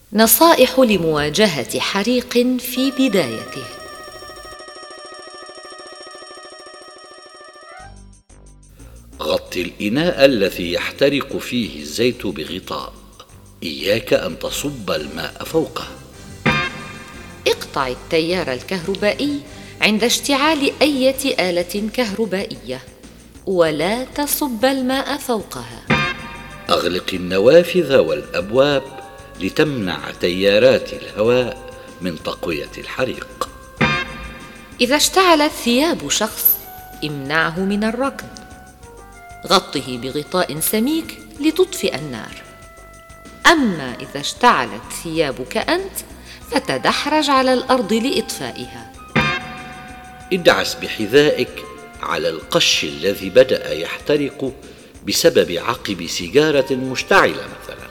نصائح لمواجهة حريق في بدايته. غطي الإناء الذي يحترق فيه الزيت بغطاء. إياك أن تصب الماء فوقه. اقطع التيار الكهربائي عند اشتعال أي آلة كهربائية، ولا تصب الماء فوقها. أغلق النوافذ والأبواب لتمنع تيارات الهواء من تقوية الحريق. إذا اشتعلت ثياب شخص، امنعه من الركض. غطه بغطاء سميك لتطفئ النار. أما إذا اشتعلت ثيابك أنت، فتدحرج على الأرض لإطفائها. ادعس بحذائك على القش الذي بدأ يحترق بسبب عقب سيجارة مشتعلة مثلا.